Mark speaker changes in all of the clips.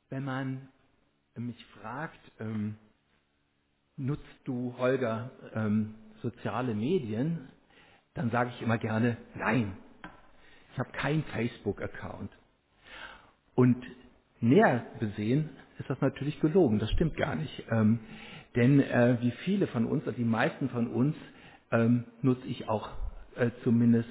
Speaker 1: Wenn man mich fragt, nutzt du, Holger, soziale Medien, dann sage ich immer gerne, nein, ich habe keinen Facebook-Account. Und näher besehen ist das natürlich gelogen, das stimmt gar nicht. Denn wie viele von uns, oder die meisten von uns, nutze ich auch zumindest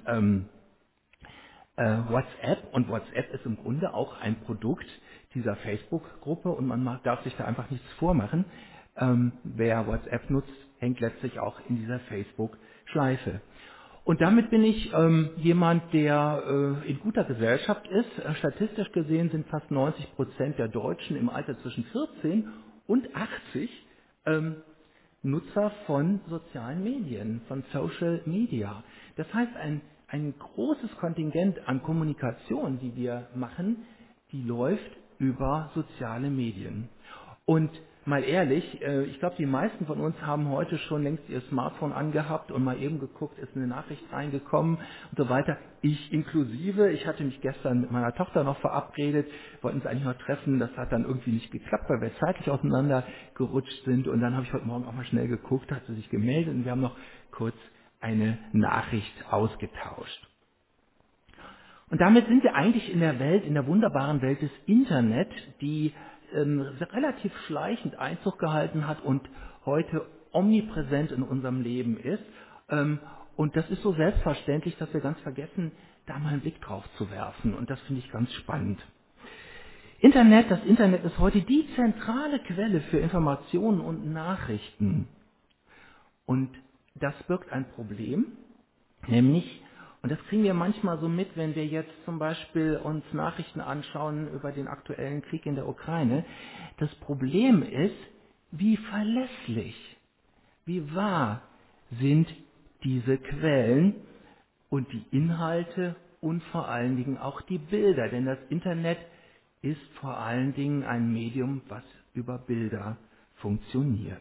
Speaker 1: WhatsApp, und WhatsApp ist im Grunde auch ein Produkt dieser Facebook-Gruppe und darf sich da einfach nichts vormachen. Wer WhatsApp nutzt, hängt letztlich auch in dieser Facebook-Schleife. Und damit bin ich jemand, der in guter Gesellschaft ist. Statistisch gesehen sind fast 90% der Deutschen im Alter zwischen 14 und 80 Nutzer von sozialen Medien, von Social Media. Das heißt, ein großes Kontingent an Kommunikation, die wir machen, die läuft über soziale Medien. Und mal ehrlich, ich glaube, die meisten von uns haben heute schon längst ihr Smartphone angehabt und mal eben geguckt, ist eine Nachricht reingekommen und so weiter. Ich inklusive, ich hatte mich gestern mit meiner Tochter noch verabredet, wollten uns eigentlich noch treffen, das hat dann irgendwie nicht geklappt, weil wir zeitlich auseinander gerutscht sind, und dann habe ich heute Morgen auch mal schnell geguckt, hat sie sich gemeldet und wir haben noch kurz eine Nachricht ausgetauscht. Und damit sind wir eigentlich in der Welt, in der wunderbaren Welt des Internet, die relativ schleichend Einzug gehalten hat und heute omnipräsent in unserem Leben ist. Und das ist so selbstverständlich, dass wir ganz vergessen, da mal einen Blick drauf zu werfen. Und das finde ich ganz spannend. Das Internet ist heute die zentrale Quelle für Informationen und Nachrichten. Und das birgt ein Problem, nämlich, und das kriegen wir manchmal so mit, wenn wir jetzt zum Beispiel uns Nachrichten anschauen über den aktuellen Krieg in der Ukraine. Das Problem ist, wie verlässlich, wie wahr sind diese Quellen und die Inhalte und vor allen Dingen auch die Bilder. Denn das Internet ist vor allen Dingen ein Medium, was über Bilder funktioniert.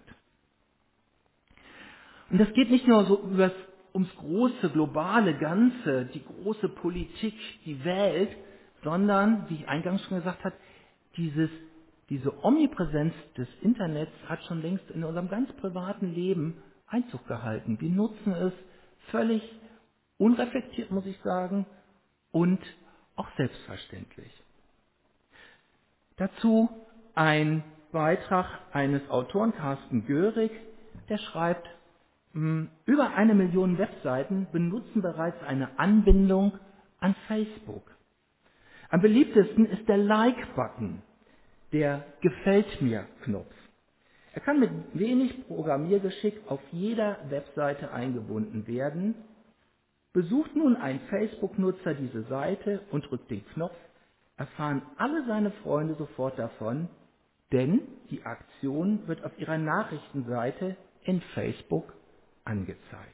Speaker 1: Und das geht nicht nur so ums große, globale Ganze, die große Politik, die Welt, sondern, wie ich eingangs schon gesagt habe, diese Omnipräsenz des Internets hat schon längst in unserem ganz privaten Leben Einzug gehalten. Wir nutzen es völlig unreflektiert, muss ich sagen, und auch selbstverständlich. Dazu ein Beitrag eines Autoren, Carsten Görig, der schreibt, über 1 Million Webseiten benutzen bereits eine Anbindung an Facebook. Am beliebtesten ist der Like-Button, der Gefällt mir-Knopf. Er kann mit wenig Programmiergeschick auf jeder Webseite eingebunden werden. Besucht nun ein Facebook-Nutzer diese Seite und drückt den Knopf, erfahren alle seine Freunde sofort davon, denn die Aktion wird auf ihrer Nachrichtenseite in Facebook angezeigt.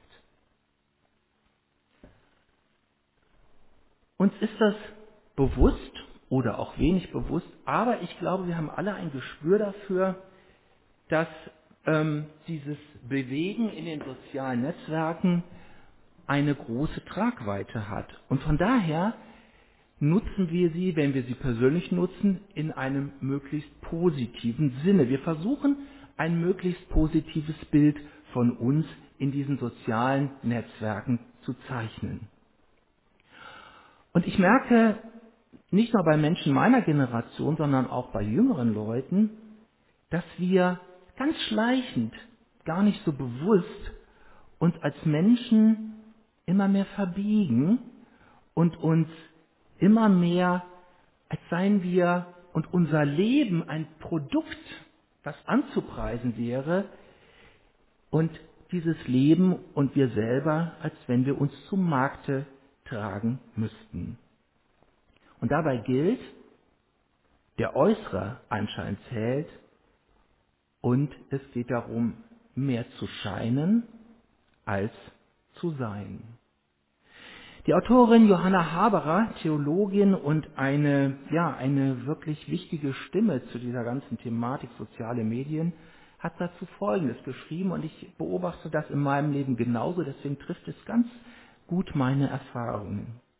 Speaker 1: Uns ist das bewusst oder auch wenig bewusst, aber ich glaube, wir haben alle ein Gespür dafür, dass dieses Bewegen in den sozialen Netzwerken eine große Tragweite hat. Und von daher nutzen wir sie, wenn wir sie persönlich nutzen, in einem möglichst positiven Sinne. Wir versuchen, ein möglichst positives Bild von uns in diesen sozialen Netzwerken zu zeichnen. Und ich merke, nicht nur bei Menschen meiner Generation, sondern auch bei jüngeren Leuten, dass wir ganz schleichend, gar nicht so bewusst, uns als Menschen immer mehr verbiegen und uns immer mehr, als seien wir und unser Leben ein Produkt, das anzupreisen wäre, und dieses Leben und wir selber, als wenn wir uns zum Markte tragen müssten. Und dabei gilt, der äußere Anschein zählt, und es geht darum, mehr zu scheinen als zu sein. Die Autorin Johanna Haberer, Theologin und eine wirklich wichtige Stimme zu dieser ganzen Thematik soziale Medien, hat dazu Folgendes geschrieben, und ich beobachte das in meinem Leben genauso, deswegen trifft es ganz gut meine Erfahrungen.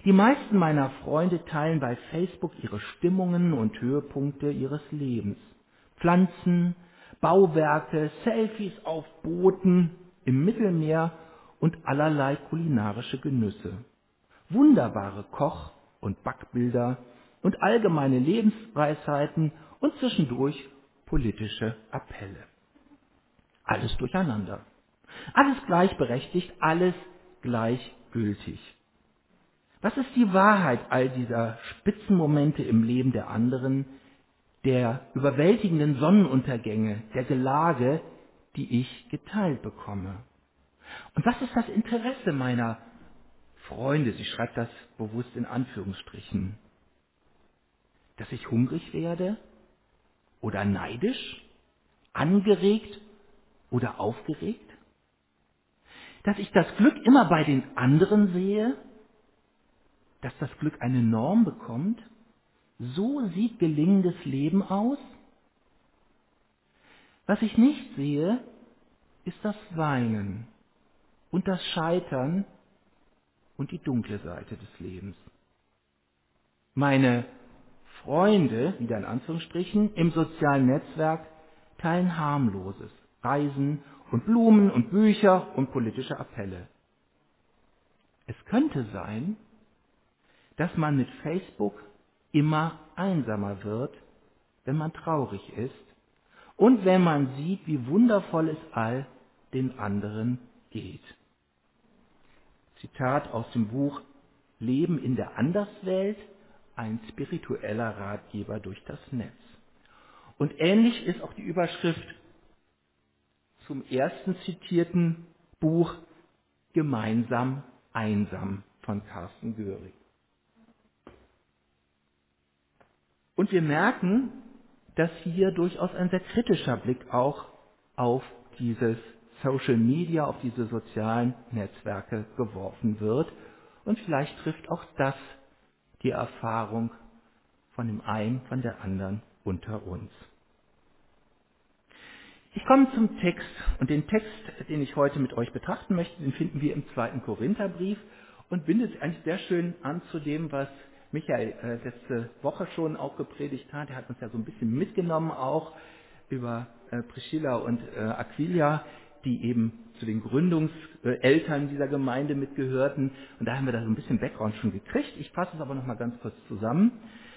Speaker 1: Die meisten meiner Freunde teilen bei Facebook ihre Stimmungen und Höhepunkte ihres Lebens. Pflanzen, Bauwerke, Selfies auf Booten, im Mittelmeer und allerlei kulinarische Genüsse. Wunderbare Koch- und Backbilder und allgemeine Lebensweisheiten und zwischendurch politische Appelle. Alles durcheinander. Alles gleichberechtigt, alles gleichgültig. Was ist die Wahrheit all dieser Spitzenmomente im Leben der anderen, der überwältigenden Sonnenuntergänge, der Gelage, die ich geteilt bekomme? Und was ist das Interesse meiner Freunde? Sie schreibt das bewusst in Anführungsstrichen. Dass ich hungrig werde oder neidisch, angeregt oder aufgeregt? Dass ich das Glück immer bei den anderen sehe? Dass das Glück eine Norm bekommt? So sieht gelingendes Leben aus? Was ich nicht sehe, ist das Weinen und das Scheitern und die dunkle Seite des Lebens. Meine Freunde, wieder in Anführungsstrichen, im sozialen Netzwerk teilen harmloses, Reisen und Blumen und Bücher und politische Appelle. Es könnte sein, dass man mit Facebook immer einsamer wird, wenn man traurig ist und wenn man sieht, wie wundervoll es all den anderen geht. Zitat aus dem Buch Leben in der Anderswelt, ein spiritueller Ratgeber durch das Netz. Und ähnlich ist auch die Überschrift zum ersten zitierten Buch Gemeinsam einsam von Carsten Göring. Und wir merken, dass hier durchaus ein sehr kritischer Blick auch auf dieses Social Media, auf diese sozialen Netzwerke geworfen wird. Und vielleicht trifft auch das die Erfahrung von dem einen, von der anderen unter uns. Ich komme zum Text und den Text, den ich heute mit euch betrachten möchte, den finden wir im 2. Korintherbrief und bindet eigentlich sehr schön an zu dem, was Michael letzte Woche schon auch gepredigt hat. Er hat uns ja so ein bisschen mitgenommen auch über Priscilla und Aquilia, die eben zu den Gründungseltern dieser Gemeinde mitgehörten. Und da haben wir da so ein bisschen Background schon gekriegt. Ich fasse es aber noch mal ganz kurz zusammen.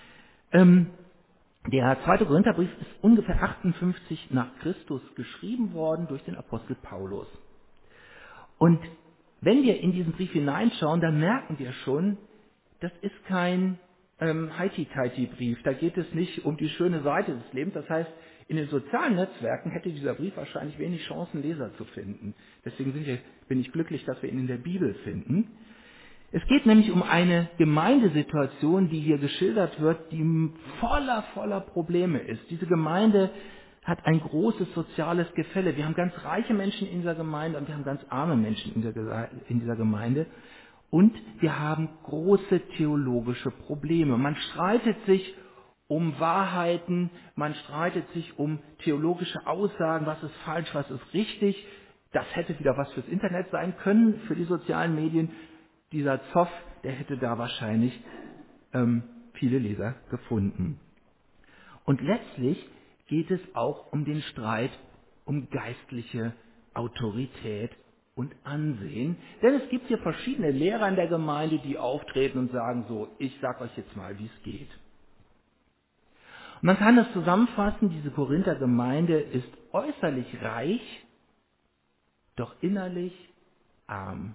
Speaker 1: Der 2. Korintherbrief ist ungefähr 58 nach Christus geschrieben worden durch den Apostel Paulus. Und wenn wir in diesen Brief hineinschauen, dann merken wir schon, das ist kein Heiti-Teiti-Brief. Da geht es nicht um die schöne Seite des Lebens. Das heißt, in den sozialen Netzwerken hätte dieser Brief wahrscheinlich wenig Chancen, Leser zu finden. Deswegen bin ich glücklich, dass wir ihn in der Bibel finden. Es geht nämlich um eine Gemeindesituation, die hier geschildert wird, die voller Probleme ist. Diese Gemeinde hat ein großes soziales Gefälle. Wir haben ganz reiche Menschen in dieser Gemeinde und wir haben ganz arme Menschen in dieser Gemeinde. Und wir haben große theologische Probleme. Man streitet sich um Wahrheiten, man streitet sich um theologische Aussagen, was ist falsch, was ist richtig. Das hätte wieder was fürs Internet sein können, für die sozialen Medien. Dieser Zoff, der hätte da wahrscheinlich viele Leser gefunden. Und letztlich geht es auch um den Streit um geistliche Autorität und Ansehen. Denn es gibt hier verschiedene Lehrer in der Gemeinde, die auftreten und sagen so, ich sag euch jetzt mal, wie es geht. Und man kann das zusammenfassen, diese Korinther Gemeinde ist äußerlich reich, doch innerlich arm.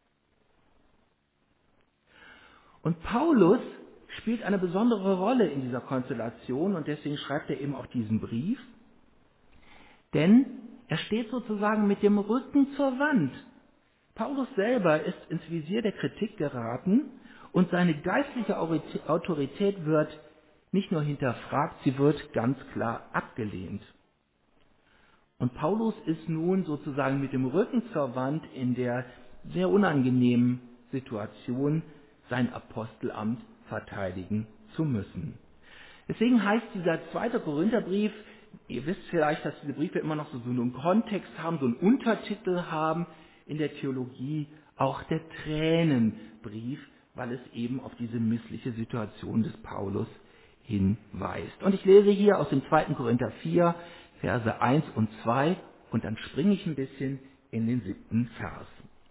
Speaker 1: Und Paulus spielt eine besondere Rolle in dieser Konstellation und deswegen schreibt er eben auch diesen Brief, denn er steht sozusagen mit dem Rücken zur Wand. Paulus selber ist ins Visier der Kritik geraten und seine geistliche Autorität wird nicht nur hinterfragt, sie wird ganz klar abgelehnt. Und Paulus ist nun sozusagen mit dem Rücken zur Wand in der sehr unangenehmen Situation, sein Apostelamt verteidigen zu müssen. Deswegen heißt dieser 2. Korintherbrief, ihr wisst vielleicht, dass diese Briefe immer noch so einen Kontext haben, so einen Untertitel haben in der Theologie, auch der Tränenbrief, weil es eben auf diese missliche Situation des Paulus hinweist. Und ich lese hier aus dem 2. Korinther 4, Verse 1 und 2 und dann springe ich ein bisschen in den 7. Vers.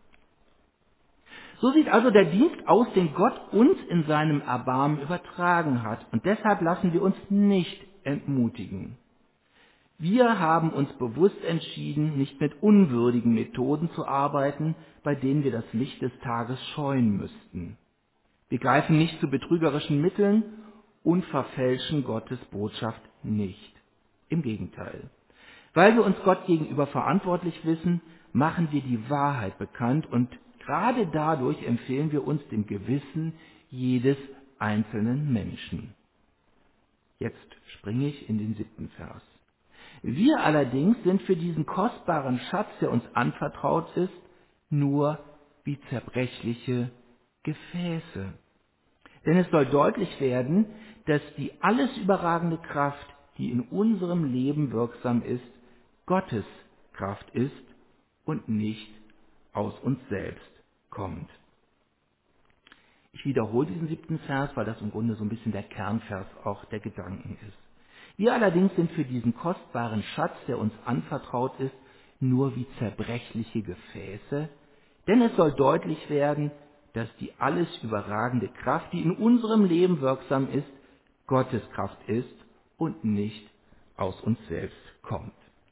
Speaker 1: So sieht also der Dienst aus, den Gott uns in seinem Erbarmen übertragen hat. Und deshalb lassen wir uns nicht entmutigen. Wir haben uns bewusst entschieden, nicht mit unwürdigen Methoden zu arbeiten, bei denen wir das Licht des Tages scheuen müssten. Wir greifen nicht zu betrügerischen Mitteln und verfälschen Gottes Botschaft nicht. Im Gegenteil. Weil wir uns Gott gegenüber verantwortlich wissen, machen wir die Wahrheit bekannt und gerade dadurch empfehlen wir uns dem Gewissen jedes einzelnen Menschen. Jetzt springe ich in den 7. Vers. Wir allerdings sind für diesen kostbaren Schatz, der uns anvertraut ist, nur wie zerbrechliche Gefäße. Denn es soll deutlich werden, dass die alles überragende Kraft, die in unserem Leben wirksam ist, Gottes Kraft ist und nicht aus uns selbst kommt. Ich wiederhole diesen 7. Vers, weil das im Grunde so ein bisschen der Kernvers auch der Gedanken ist. Wir allerdings sind für diesen kostbaren Schatz, der uns anvertraut ist, nur wie zerbrechliche Gefäße, denn es soll deutlich werden, dass die alles überragende Kraft, die in unserem Leben wirksam ist, Gottes Kraft ist und nicht aus uns selbst kommt.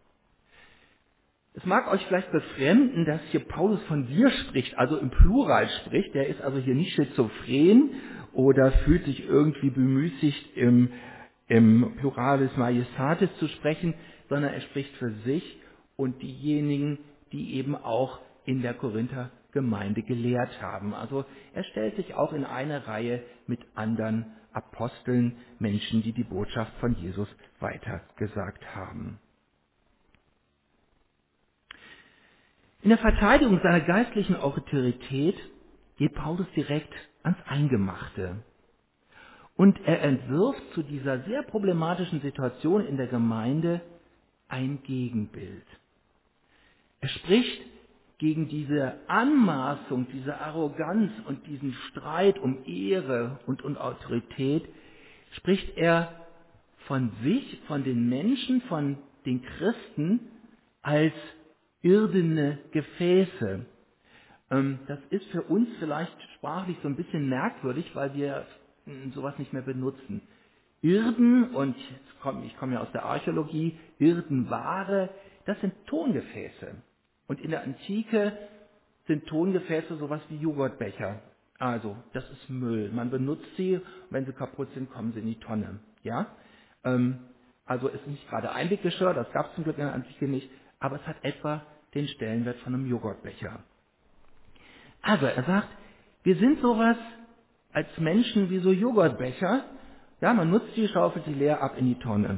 Speaker 1: Es mag euch vielleicht befremden, dass hier Paulus von wir spricht, also im Plural spricht. Der ist also hier nicht schizophren oder fühlt sich irgendwie bemüßigt, im Plural des Majestatis zu sprechen, sondern er spricht für sich und diejenigen, die eben auch in der Korinther Gemeinde gelehrt haben. Also er stellt sich auch in eine Reihe mit anderen Aposteln, Menschen, die die Botschaft von Jesus weitergesagt haben. In der Verteidigung seiner geistlichen Autorität geht Paulus direkt ans Eingemachte. Und er entwirft zu dieser sehr problematischen Situation in der Gemeinde ein Gegenbild. Er spricht gegen diese Anmaßung, diese Arroganz und diesen Streit um Ehre und Autorität, spricht er von sich, von den Menschen, von den Christen als irdene Gefäße. Das ist für uns vielleicht sprachlich so ein bisschen merkwürdig, weil wir sowas nicht mehr benutzen. Irden, und ich komme ja aus der Archäologie, Irdenware, das sind Tongefäße. Und in der Antike sind Tongefäße sowas wie Joghurtbecher. Also, das ist Müll. Man benutzt sie, und wenn sie kaputt sind, kommen sie in die Tonne. Ja? Also es ist nicht gerade Einweggeschirr, das gab es zum Glück in der Antike nicht, aber es hat etwa den Stellenwert von einem Joghurtbecher. Also er sagt, wir sind sowas als Menschen wie so Joghurtbecher. Ja, man nutzt die, schaufelt sie leer ab in die Tonne.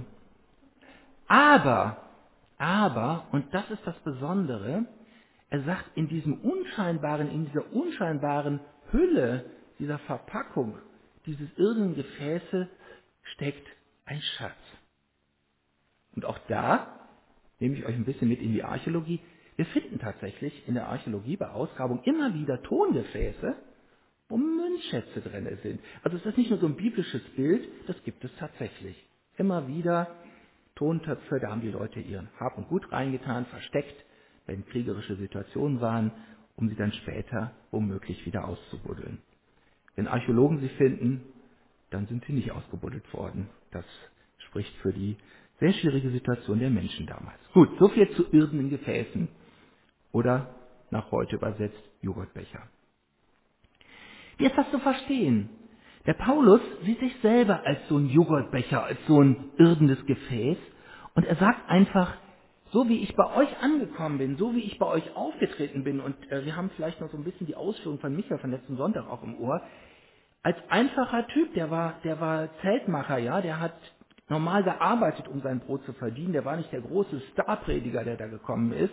Speaker 1: Aber, und das ist das Besondere, er sagt, in dieser unscheinbaren Hülle, dieser Verpackung, dieses irdenen Gefäße steckt ein Schatz. Und auch da nehme ich euch ein bisschen mit in die Archäologie. Wir finden tatsächlich in der Archäologie bei Ausgrabungen immer wieder Tongefäße, wo Münzschätze drin sind. Also es ist nicht nur so ein biblisches Bild, das gibt es tatsächlich. Immer wieder Tontöpfe, da haben die Leute ihren Hab und Gut reingetan, versteckt, wenn kriegerische Situationen waren, um sie dann später womöglich wieder auszubuddeln. Wenn Archäologen sie finden, dann sind sie nicht ausgebuddelt worden. Das spricht für die sehr schwierige Situation der Menschen damals. Gut, soviel zu irdenen Gefäßen oder nach heute übersetzt Joghurtbecher. Wie ist das zu verstehen? Der Paulus sieht sich selber als so ein Joghurtbecher, als so ein irdenes Gefäß und er sagt einfach, so wie ich bei euch angekommen bin, so wie ich bei euch aufgetreten bin und wir haben vielleicht noch so ein bisschen die Ausführung von Michael von letzten Sonntag auch im Ohr, als einfacher Typ, der war Zeltmacher, ja, der hat normal gearbeitet, um sein Brot zu verdienen, der war nicht der große Starprediger, der da gekommen ist,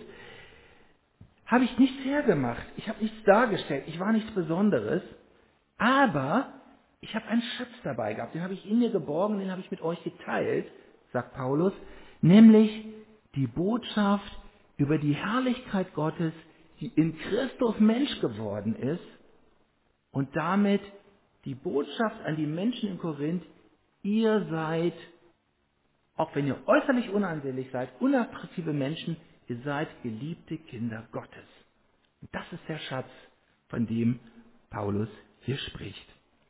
Speaker 1: habe ich nichts hergemacht, ich habe nichts dargestellt, ich war nichts Besonderes, aber ich habe einen Schatz dabei gehabt, den habe ich in mir geborgen, den habe ich mit euch geteilt, sagt Paulus, nämlich die Botschaft über die Herrlichkeit Gottes, die in Christus Mensch geworden ist Und damit die Botschaft an die Menschen in Korinth: Ihr seid, auch wenn ihr äußerlich unansehnlich seid, unattraktive Menschen, ihr seid geliebte Kinder Gottes. Und das ist der Schatz, von dem Paulus hier spricht.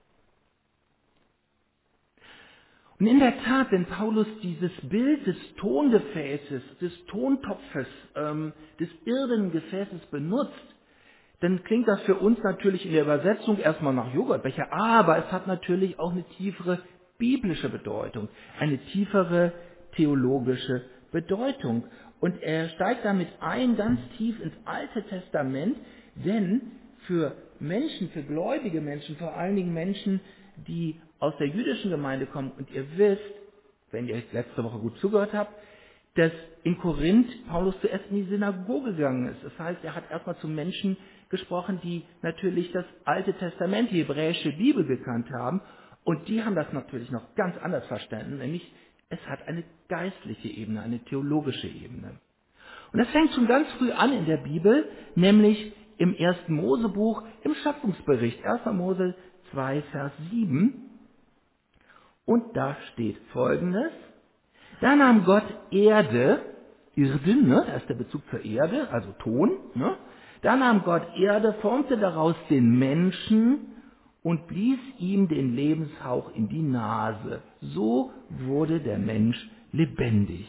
Speaker 1: Und in der Tat, wenn Paulus dieses Bild des Tongefäßes, des Tontopfes, des irdenen Gefäßes benutzt, dann klingt das für uns natürlich in der Übersetzung erstmal nach Joghurtbecher, aber es hat natürlich auch eine tiefere biblische Bedeutung, eine tiefere theologische Bedeutung. Und er steigt damit ein, ganz tief ins Alte Testament, denn für Menschen, für gläubige Menschen, vor allen Dingen Menschen, die aus der jüdischen Gemeinde kommen, und ihr wisst, wenn ihr letzte Woche gut zugehört habt, dass in Korinth Paulus zuerst in die Synagoge gegangen ist. Das heißt, er hat erstmal zu Menschen gesprochen, die natürlich das Alte Testament, die hebräische Bibel gekannt haben. Und die haben das natürlich noch ganz anders verstanden, nämlich es hat eine geistliche Ebene, eine theologische Ebene. Und das fängt schon ganz früh an in der Bibel, nämlich im 1. Mosebuch, im Schöpfungsbericht, 1. Mose 2, Vers 7. Und da steht Folgendes: Da nahm Gott Erde, Irden, ne, da ist der Bezug zur Erde, also Ton, ne? Da nahm Gott Erde, formte daraus den Menschen und blies ihm den Lebenshauch in die Nase. So wurde der Mensch lebendig.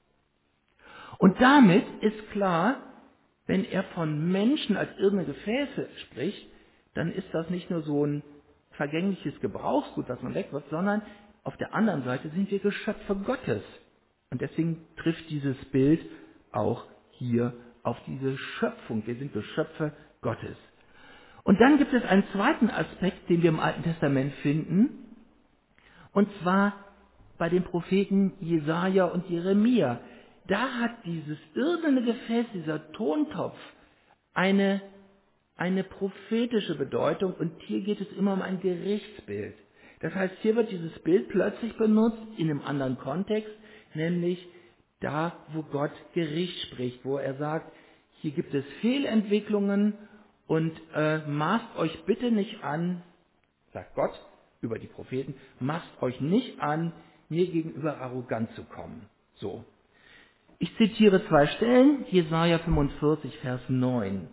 Speaker 1: Und damit ist klar, wenn er von Menschen als irdene Gefäße spricht, dann ist das nicht nur so ein vergängliches Gebrauchsgut, das man wegwirft, sondern auf der anderen Seite sind wir Geschöpfe Gottes. Und deswegen trifft dieses Bild auch hier auf diese Schöpfung. Wir sind Geschöpfe Gottes. Und dann gibt es einen zweiten Aspekt, den wir im Alten Testament finden, und zwar bei den Propheten Jesaja und Jeremia. Da hat dieses irdene Gefäß, dieser Tontopf, eine prophetische Bedeutung, und hier geht es immer um ein Gerichtsbild. Das heißt, hier wird dieses Bild plötzlich benutzt in einem anderen Kontext, nämlich da, wo Gott Gericht spricht, wo er sagt, hier gibt es Fehlentwicklungen und maßt euch bitte nicht an, sagt Gott über die Propheten, maßt euch nicht an, mir gegenüber arrogant zu kommen. So. Ich zitiere zwei Stellen, Jesaja 45, Vers 9.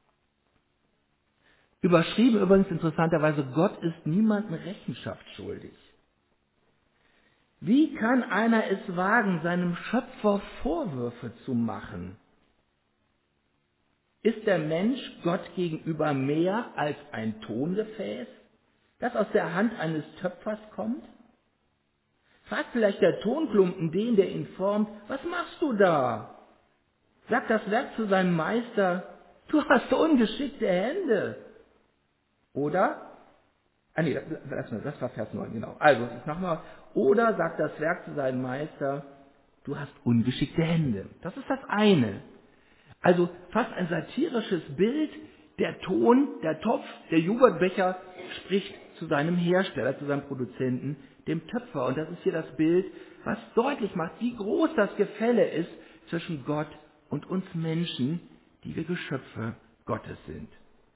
Speaker 1: Überschrieben übrigens interessanterweise: Gott ist niemandem Rechenschaft schuldig. Wie kann einer es wagen, seinem Schöpfer Vorwürfe zu machen? Ist der Mensch Gott gegenüber mehr als ein Tongefäß, das aus der Hand eines Töpfers kommt? Fragt vielleicht der Tonklumpen den, der ihn formt: Was machst du da? Sagt das Werk zu seinem Meister: Du hast ungeschickte Hände. Oder? Das war Vers 9, genau. Also, ich mach mal. Oder sagt das Werk zu seinem Meister: Du hast ungeschickte Hände. Das ist das eine. Also fast ein satirisches Bild. Der Ton, der Topf, der Joghurtbecher spricht zu seinem Hersteller, zu seinem Produzenten, dem Töpfer. Und das ist hier das Bild, was deutlich macht, wie groß das Gefälle ist zwischen Gott und uns Menschen, die wir Geschöpfe Gottes sind.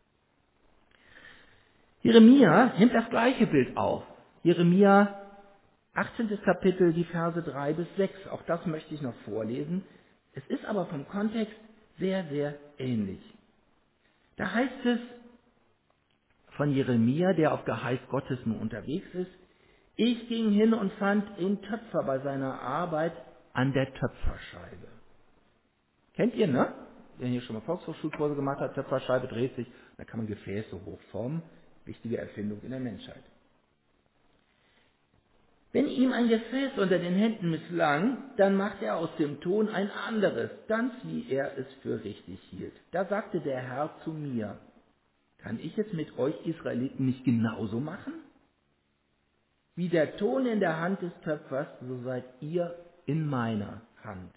Speaker 1: Jeremia nimmt das gleiche Bild auf. Jeremia 18. Kapitel, die Verse 3 bis 6. Auch das möchte ich noch vorlesen. Es ist aber vom Kontext sehr, sehr ähnlich. Da heißt es von Jeremia, der auf Geheiß Gottes nun unterwegs ist: Ich ging hin und fand den Töpfer bei seiner Arbeit an der Töpferscheibe. Kennt ihr, ne? Wenn ihr schon mal Volkshochschulkurse gemacht habt, Töpferscheibe dreht sich, da kann man Gefäße hochformen. Wichtige Erfindung in der Menschheit. Wenn ihm ein Gefäß unter den Händen misslang, dann machte er aus dem Ton ein anderes, ganz wie er es für richtig hielt. Da sagte der Herr zu mir: Kann ich es mit euch Israeliten nicht genauso machen? Wie der Ton in der Hand des Töpfers, so seid ihr in meiner Hand.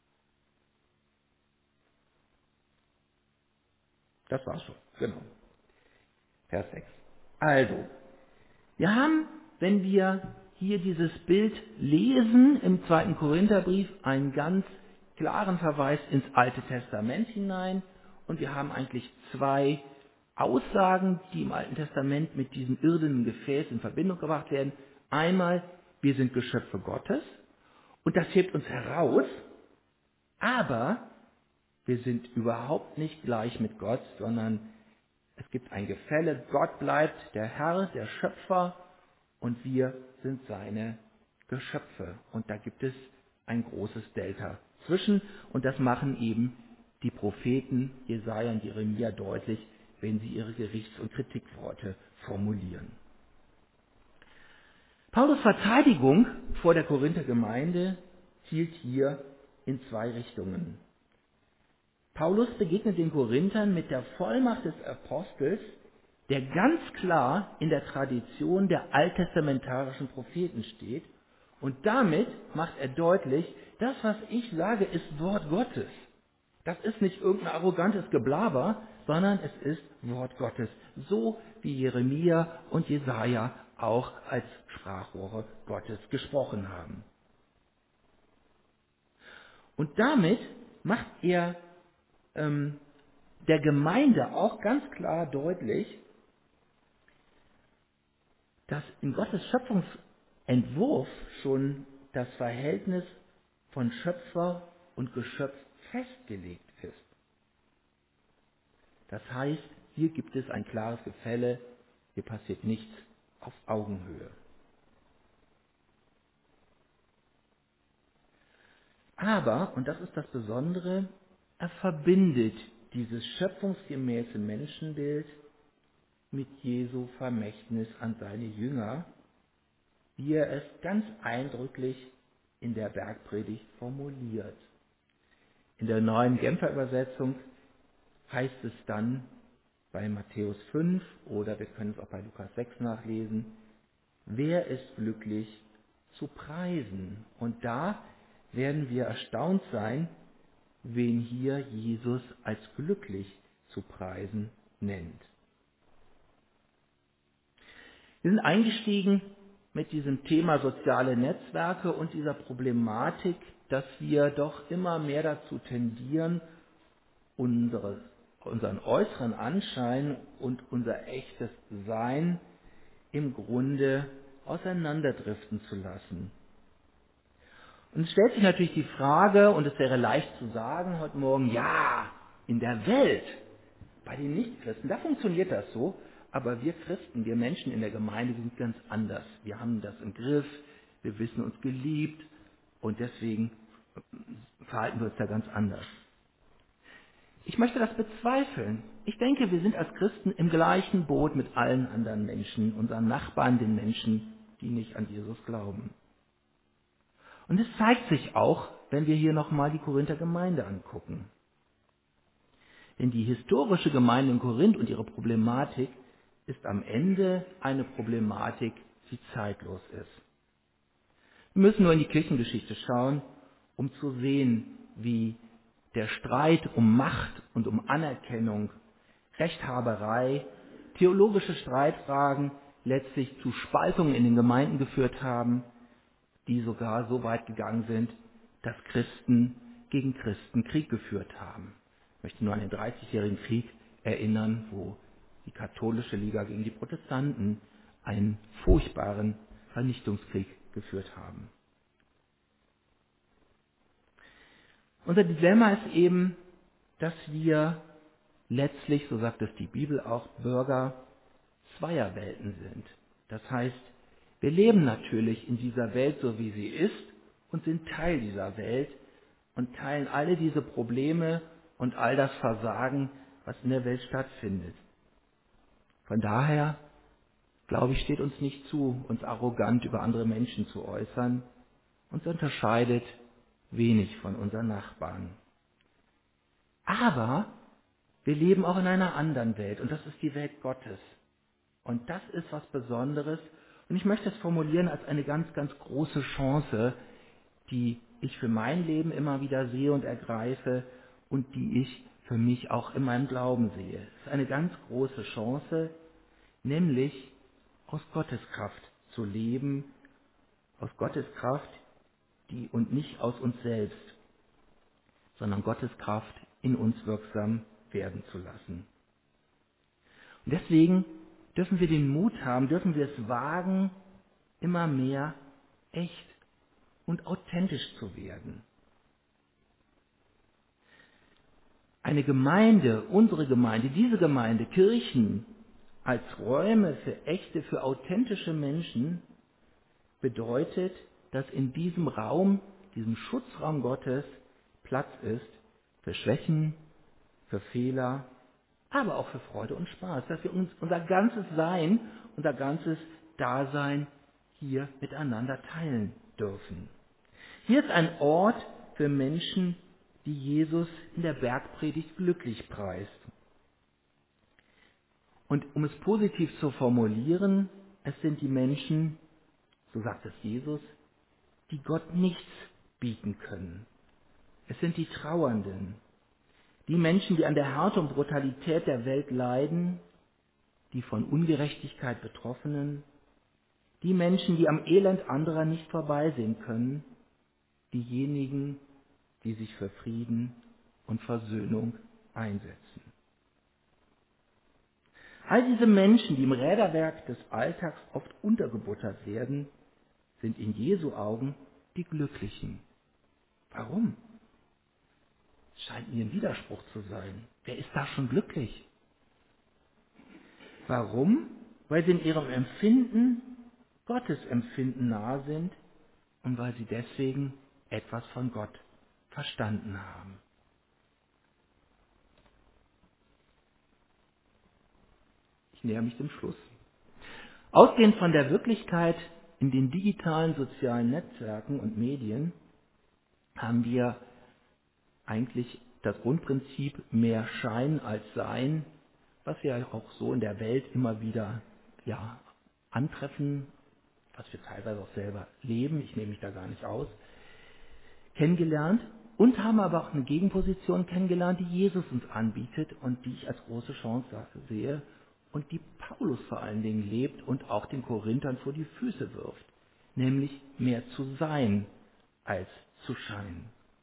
Speaker 1: Das war's schon, genau. Vers 6. Also, wir haben, wenn wir hier dieses Bild lesen im 2. Korintherbrief, einen ganz klaren Verweis ins Alte Testament hinein, und wir haben eigentlich zwei Aussagen, die im Alten Testament mit diesem irdenen Gefäß in Verbindung gebracht werden. Einmal, wir sind Geschöpfe Gottes und das hebt uns heraus, aber wir sind überhaupt nicht gleich mit Gott, sondern es gibt ein Gefälle. Gott bleibt der Herr, der Schöpfer und wir sind seine Geschöpfe. Und da gibt es ein großes Delta zwischen und das machen eben die Propheten Jesaja und Jeremia deutlich, wenn sie ihre Gerichts- und Kritikworte formulieren. Paulus' Verteidigung vor der Korinther Gemeinde hielt hier in zwei Richtungen. Paulus begegnet den Korinthern mit der Vollmacht des Apostels, der ganz klar in der Tradition der alttestamentarischen Propheten steht. Und damit macht er deutlich, das, was ich sage, ist Wort Gottes. Das ist nicht irgendein arrogantes Geblaber, sondern es ist Wort Gottes. So wie Jeremia und Jesaja auch als Sprachrohre Gottes gesprochen haben. Und damit macht er der Gemeinde auch ganz klar deutlich, dass in Gottes Schöpfungsentwurf schon das Verhältnis von Schöpfer und Geschöpf festgelegt ist. Das heißt, hier gibt es ein klares Gefälle, hier passiert nichts auf Augenhöhe. Aber, und das ist das Besondere, er verbindet dieses schöpfungsgemäße Menschenbild mit Jesu Vermächtnis an seine Jünger, wie er es ganz eindrücklich in der Bergpredigt formuliert. In der neuen Genfer Übersetzung heißt es dann bei Matthäus 5 oder wir können es auch bei Lukas 6 nachlesen, wer ist glücklich zu preisen? Und da werden wir erstaunt sein, wen hier Jesus als glücklich zu preisen nennt. Wir sind eingestiegen mit diesem Thema soziale Netzwerke und dieser Problematik, dass wir doch immer mehr dazu tendieren, unseren äußeren Anschein und unser echtes Sein im Grunde auseinanderdriften zu lassen. Und es stellt sich natürlich die Frage, und es wäre leicht zu sagen heute Morgen, ja, in der Welt, bei den Nichtchristen, da funktioniert das so, aber wir Christen, wir Menschen in der Gemeinde, wir sind ganz anders. Wir haben das im Griff, wir wissen uns geliebt und deswegen verhalten wir uns da ganz anders. Ich möchte das bezweifeln. Ich denke, wir sind als Christen im gleichen Boot mit allen anderen Menschen, unseren Nachbarn, den Menschen, die nicht an Jesus glauben. Und es zeigt sich auch, wenn wir hier nochmal die Korinther Gemeinde angucken. Denn die historische Gemeinde in Korinth und ihre Problematik ist am Ende eine Problematik, die zeitlos ist. Wir müssen nur in die Kirchengeschichte schauen, um zu sehen, wie der Streit um Macht und um Anerkennung, Rechthaberei, theologische Streitfragen letztlich zu Spaltungen in den Gemeinden geführt haben, die sogar so weit gegangen sind, dass Christen gegen Christen Krieg geführt haben. Ich möchte nur an den 30-jährigen Krieg erinnern, wo die katholische Liga gegen die Protestanten einen furchtbaren Vernichtungskrieg geführt haben. Unser Dilemma ist eben, dass wir letztlich, so sagt es die Bibel auch, Bürger zweier Welten sind. Das heißt, wir leben natürlich in dieser Welt so, wie sie ist und sind Teil dieser Welt und teilen alle diese Probleme und all das Versagen, was in der Welt stattfindet. Von daher, glaube ich, steht uns nicht zu, uns arrogant über andere Menschen zu äußern. Uns unterscheidet wenig von unseren Nachbarn. Aber wir leben auch in einer anderen Welt und das ist die Welt Gottes. Und das ist was Besonderes. Und ich möchte es formulieren als eine ganz, ganz große Chance, die ich für mein Leben immer wieder sehe und ergreife und die ich für mich auch in meinem Glauben sehe. Es ist eine ganz große Chance, nämlich aus Gottes Kraft zu leben, aus Gottes Kraft, die und nicht aus uns selbst, sondern Gottes Kraft in uns wirksam werden zu lassen. Und deswegen dürfen wir den Mut haben, dürfen wir es wagen, immer mehr echt und authentisch zu werden. Eine Gemeinde, unsere Gemeinde, diese Gemeinde, Kirchen als Räume für echte, für authentische Menschen bedeutet, dass in diesem Raum, diesem Schutzraum Gottes Platz ist für Schwächen, für Fehler, aber auch für Freude und Spaß, dass wir uns unser ganzes Sein, unser ganzes Dasein hier miteinander teilen dürfen. Hier ist ein Ort für Menschen, die Jesus in der Bergpredigt glücklich preist. Und um es positiv zu formulieren, es sind die Menschen, so sagt es Jesus, die Gott nichts bieten können. Es sind die Trauernden, die Menschen, die an der Härte und Brutalität der Welt leiden, die von Ungerechtigkeit Betroffenen, die Menschen, die am Elend anderer nicht vorbeisehen können, diejenigen, die sich für Frieden und Versöhnung einsetzen. All diese Menschen, die im Räderwerk des Alltags oft untergebuttert werden, sind in Jesu Augen die Glücklichen. Warum? Es scheint mir ein Widerspruch zu sein. Wer ist da schon glücklich? Warum? Weil sie in ihrem Empfinden Gottes Empfinden nahe sind und weil sie deswegen etwas von Gott verstanden haben. Ich näher mich dem Schluss. Ausgehend von der Wirklichkeit in den digitalen sozialen Netzwerken und Medien haben wir eigentlich das Grundprinzip mehr Schein als Sein, was wir auch so in der Welt immer wieder antreffen, was wir teilweise auch selber leben, ich nehme mich da gar nicht aus, kennengelernt und haben aber auch eine Gegenposition kennengelernt, die Jesus uns anbietet und die ich als große Chance sehe und die Paulus vor allen Dingen lebt und auch den Korinthern vor die Füße wirft, nämlich mehr zu sein als zu scheinen.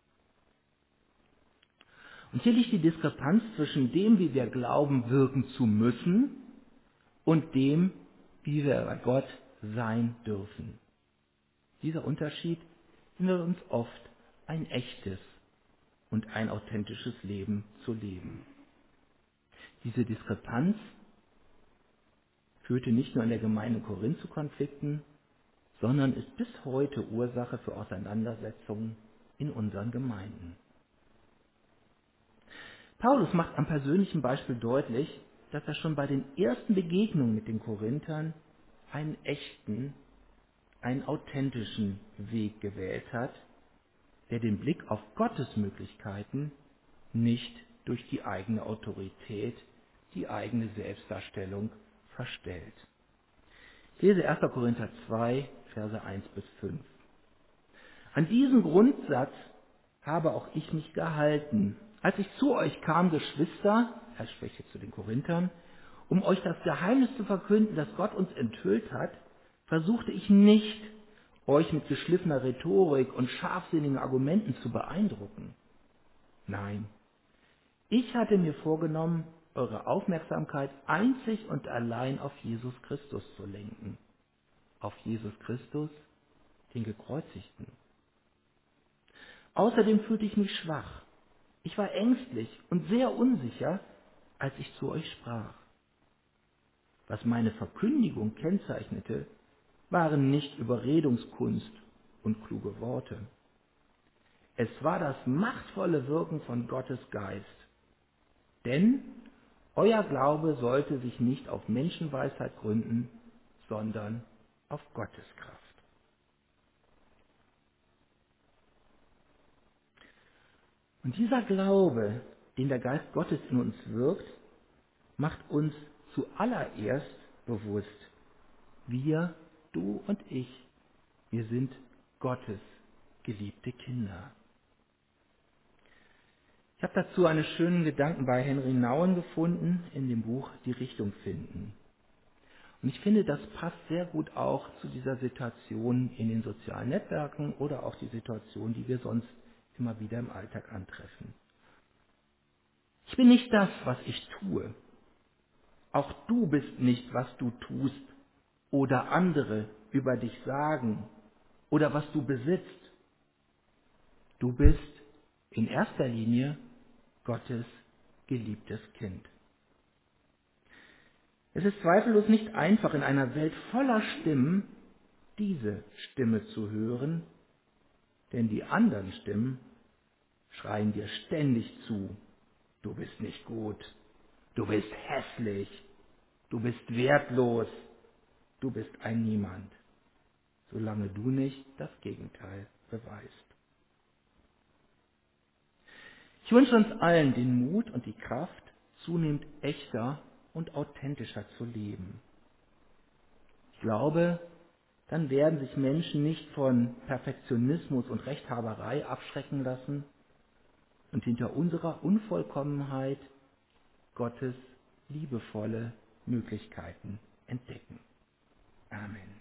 Speaker 1: Und hier liegt die Diskrepanz zwischen dem, wie wir glauben, wirken zu müssen und dem, wie wir bei Gott sein dürfen. Dieser Unterschied hindert uns oft, ein echtes und ein authentisches Leben zu leben. Diese Diskrepanz führte nicht nur in der Gemeinde Korinth zu Konflikten, sondern ist bis heute Ursache für Auseinandersetzungen in unseren Gemeinden. Paulus macht am persönlichen Beispiel deutlich, dass er schon bei den ersten Begegnungen mit den Korinthern einen echten, einen authentischen Weg gewählt hat, der den Blick auf Gottes Möglichkeiten nicht durch die eigene Autorität, die eigene Selbstdarstellung verstellt. Ich lese 1. Korinther 2, Verse 1 bis 5. An diesen Grundsatz habe auch ich mich gehalten. Als ich zu euch kam, Geschwister, er spricht jetzt zu den Korinthern, um euch das Geheimnis zu verkünden, das Gott uns enthüllt hat, versuchte ich nicht, euch mit geschliffener Rhetorik und scharfsinnigen Argumenten zu beeindrucken. Nein, ich hatte mir vorgenommen, eure Aufmerksamkeit einzig und allein auf Jesus Christus zu lenken. Auf Jesus Christus, den Gekreuzigten. Außerdem fühlte ich mich schwach. Ich war ängstlich und sehr unsicher, als ich zu euch sprach. Was meine Verkündigung kennzeichnete, waren nicht Überredungskunst und kluge Worte. Es war das machtvolle Wirken von Gottes Geist. Denn euer Glaube sollte sich nicht auf Menschenweisheit gründen, sondern auf Gottes Kraft. Und dieser Glaube, den der Geist Gottes in uns wirkt, macht uns zuallererst bewusst, wir, du und ich, wir sind Gottes geliebte Kinder. Ich habe dazu einen schönen Gedanken bei Henry Nouwen gefunden in dem Buch Die Richtung finden. Und ich finde, das passt sehr gut auch zu dieser Situation in den sozialen Netzwerken oder auch die Situation, die wir sonst immer wieder im Alltag antreffen. Ich bin nicht das, was ich tue. Auch du bist nicht, was du tust oder andere über dich sagen oder was du besitzt. Du bist in erster Linie Gottes geliebtes Kind. Es ist zweifellos nicht einfach, in einer Welt voller Stimmen diese Stimme zu hören, denn die anderen Stimmen schreien dir ständig zu. Du bist nicht gut, du bist hässlich, du bist wertlos, du bist ein Niemand, solange du nicht das Gegenteil beweist. Ich wünsche uns allen den Mut und die Kraft, zunehmend echter und authentischer zu leben. Ich glaube, dann werden sich Menschen nicht von Perfektionismus und Rechthaberei abschrecken lassen und hinter unserer Unvollkommenheit Gottes liebevolle Möglichkeiten entdecken. Amen.